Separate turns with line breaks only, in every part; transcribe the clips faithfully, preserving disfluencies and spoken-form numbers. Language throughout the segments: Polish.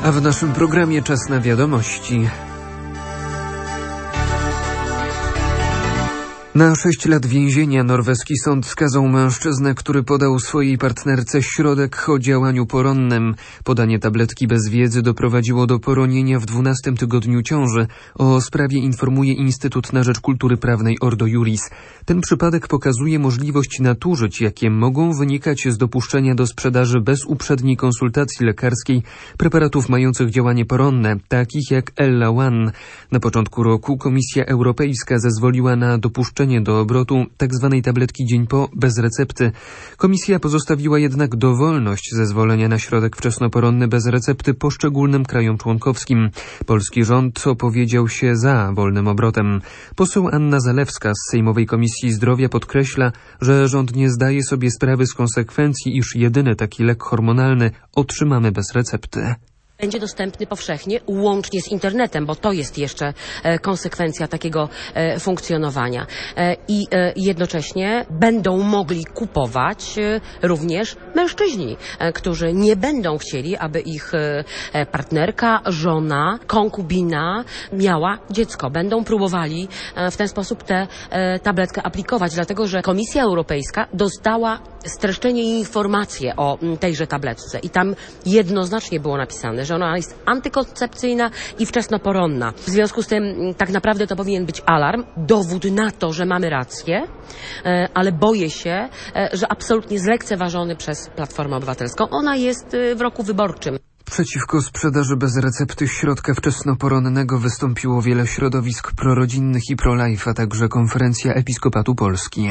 A w naszym programie czas na wiadomości. Na sześć lat więzienia norweski sąd skazał mężczyznę, który podał swojej partnerce środek o działaniu poronnym. Podanie tabletki bez wiedzy doprowadziło do poronienia w dwunastym tygodniu ciąży. O sprawie informuje Instytut na Rzecz Kultury Prawnej Ordo Juris. Ten przypadek pokazuje możliwość nadużyć, jakie mogą wynikać z dopuszczenia do sprzedaży bez uprzedniej konsultacji lekarskiej preparatów mających działanie poronne, takich jak Ella One. Na początku roku Komisja Europejska zezwoliła na dopuszczenie do obrotu tzw. tabletki dzień po bez recepty. Komisja pozostawiła jednak dowolność zezwolenia na środek wczesnoporonny bez recepty poszczególnym krajom członkowskim. Polski rząd opowiedział się za wolnym obrotem. Poseł Anna Zalewska z Sejmowej Komisji Zdrowia podkreśla, że rząd nie zdaje sobie sprawy z konsekwencji, iż jedyny taki lek hormonalny otrzymamy bez recepty.
Będzie dostępny powszechnie, łącznie z internetem, bo to jest jeszcze e, konsekwencja takiego e, funkcjonowania. E, I e, jednocześnie będą mogli kupować e, również mężczyźni, e, którzy nie będą chcieli, aby ich e, partnerka, żona, konkubina miała dziecko. Będą próbowali e, w ten sposób tę e, tabletkę aplikować, dlatego że Komisja Europejska dostała streszczenie i informacje o m, tejże tabletce i tam jednoznacznie było napisane, że ona jest antykoncepcyjna i wczesnoporonna. W związku z tym tak naprawdę to powinien być alarm, dowód na to, że mamy rację, ale boję się, że absolutnie zlekceważony przez Platformę Obywatelską. Ona jest w roku wyborczym.
Przeciwko sprzedaży bez recepty środka wczesnoporonnego wystąpiło wiele środowisk prorodzinnych i pro-life, a także Konferencja Episkopatu Polski.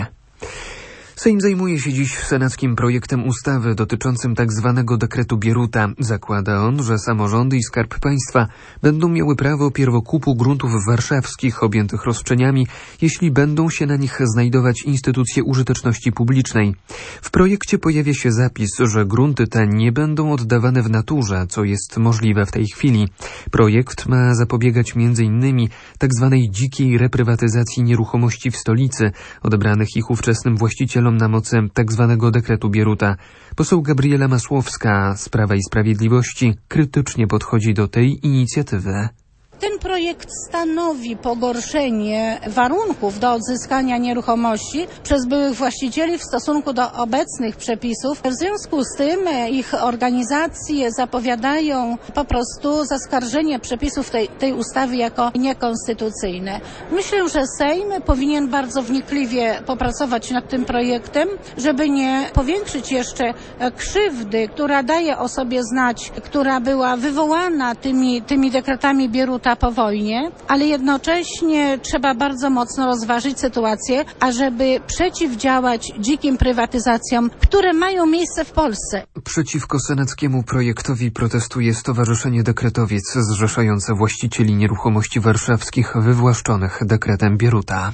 Sejm zajmuje się dziś senackim projektem ustawy dotyczącym tzw. dekretu Bieruta. Zakłada on, że samorządy i Skarb Państwa będą miały prawo pierwokupu gruntów warszawskich objętych roszczeniami, jeśli będą się na nich znajdować instytucje użyteczności publicznej. W projekcie pojawia się zapis, że grunty te nie będą oddawane w naturze, co jest możliwe w tej chwili. Projekt ma zapobiegać między innymi tzw. dzikiej reprywatyzacji nieruchomości w stolicy, odebranych ich ówczesnym właścicielom na mocy tzw. dekretu Bieruta. Poseł Gabriela Masłowska z Prawa i Sprawiedliwości krytycznie podchodzi do tej inicjatywy.
Ten projekt stanowi pogorszenie warunków do odzyskania nieruchomości przez byłych właścicieli w stosunku do obecnych przepisów. W związku z tym ich organizacje zapowiadają po prostu zaskarżenie przepisów tej, tej ustawy jako niekonstytucyjne. Myślę, że Sejm powinien bardzo wnikliwie popracować nad tym projektem, żeby nie powiększyć jeszcze krzywdy, która daje o sobie znać, która była wywołana tymi, tymi dekretami Bieruta po wojnie, ale jednocześnie trzeba bardzo mocno rozważyć sytuację, ażeby przeciwdziałać dzikim prywatyzacjom, które mają miejsce w Polsce.
Przeciwko senackiemu projektowi protestuje Stowarzyszenie Dekretowiec zrzeszające właścicieli nieruchomości warszawskich wywłaszczonych dekretem Bieruta.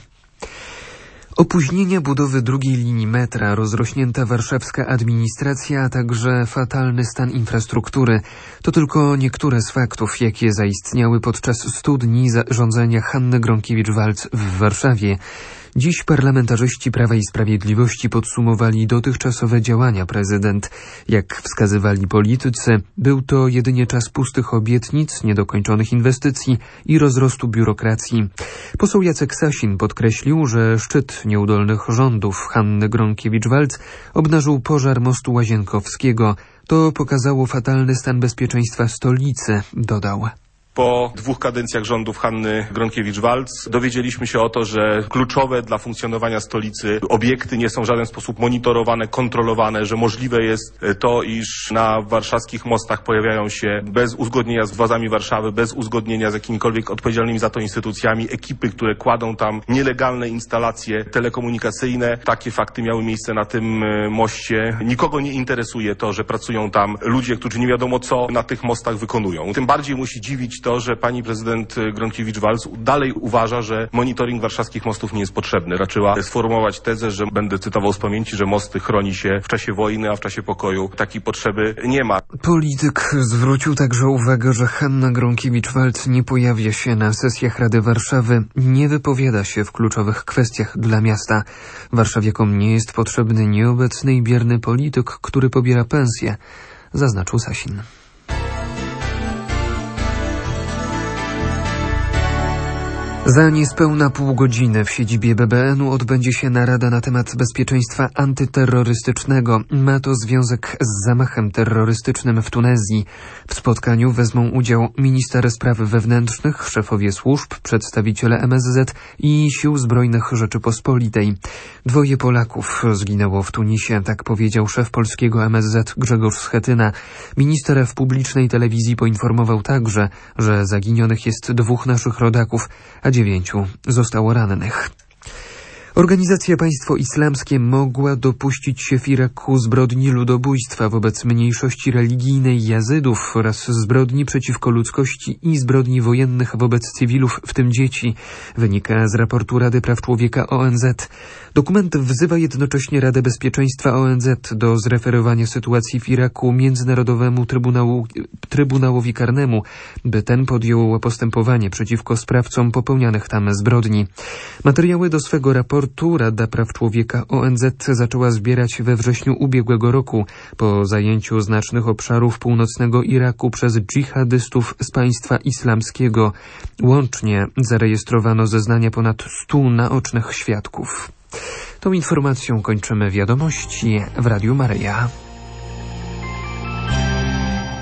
Opóźnienia budowy drugiej linii metra, rozrośnięta warszawska administracja, a także fatalny stan infrastruktury to tylko niektóre z faktów, jakie zaistniały podczas stu dni rządzenia Hanny Gronkiewicz-Waltz w Warszawie. Dziś parlamentarzyści Prawa i Sprawiedliwości podsumowali dotychczasowe działania prezydent. Jak wskazywali politycy, był to jedynie czas pustych obietnic, niedokończonych inwestycji i rozrostu biurokracji. Poseł Jacek Sasin podkreślił, że szczyt nieudolnych rządów Hanny Gronkiewicz-Waltz obnażył pożar mostu Łazienkowskiego. To pokazało fatalny stan bezpieczeństwa stolicy, dodał.
Po dwóch kadencjach rządów Hanny Gronkiewicz-Waltz dowiedzieliśmy się o to, że kluczowe dla funkcjonowania stolicy obiekty nie są w żaden sposób monitorowane, kontrolowane, że możliwe jest to, iż na warszawskich mostach pojawiają się bez uzgodnienia z władzami Warszawy, bez uzgodnienia z jakimikolwiek odpowiedzialnymi za to instytucjami ekipy, które kładą tam nielegalne instalacje telekomunikacyjne. Takie fakty miały miejsce na tym moście. Nikogo nie interesuje to, że pracują tam ludzie, którzy nie wiadomo co na tych mostach wykonują. Tym bardziej musi dziwić to, że pani prezydent Gronkiewicz-Waltz dalej uważa, że monitoring warszawskich mostów nie jest potrzebny. Raczyła sformułować tezę, że będę cytował z pamięci, że mosty chroni się w czasie wojny, a w czasie pokoju takiej potrzeby nie ma.
Polityk zwrócił także uwagę, że Hanna Gronkiewicz-Waltz nie pojawia się na sesjach Rady Warszawy, nie wypowiada się w kluczowych kwestiach dla miasta. Warszawiakom nie jest potrzebny nieobecny i bierny polityk, który pobiera pensję, zaznaczył Sasin. Za niespełna pół godziny w siedzibie B B N u odbędzie się narada na temat bezpieczeństwa antyterrorystycznego. Ma to związek z zamachem terrorystycznym w Tunezji. W spotkaniu wezmą udział minister spraw wewnętrznych, szefowie służb, przedstawiciele M S Z i Sił Zbrojnych Rzeczypospolitej. Dwoje Polaków zginęło w Tunisie, tak powiedział szef polskiego M S Z Grzegorz Schetyna. Minister w publicznej telewizji poinformował także, że zaginionych jest dwóch naszych rodaków, a dziewięciu zostało rannych. Organizacja Państwo Islamskie mogła dopuścić się w Iraku zbrodni ludobójstwa wobec mniejszości religijnej Jazydów oraz zbrodni przeciwko ludzkości i zbrodni wojennych wobec cywilów, w tym dzieci, wynika z raportu Rady Praw Człowieka O N Z. Dokument wzywa jednocześnie Radę Bezpieczeństwa O N Z do zreferowania sytuacji w Iraku Międzynarodowemu Trybunału, Trybunałowi Karnemu, by ten podjął postępowanie przeciwko sprawcom popełnianych tam zbrodni. Materiały do swego raportu Rada Praw Człowieka O N Z zaczęła zbierać we wrześniu ubiegłego roku po zajęciu znacznych obszarów północnego Iraku przez dżihadystów z państwa islamskiego. Łącznie zarejestrowano zeznania ponad stu naocznych świadków. Tą informacją kończymy wiadomości w Radiu Maryja.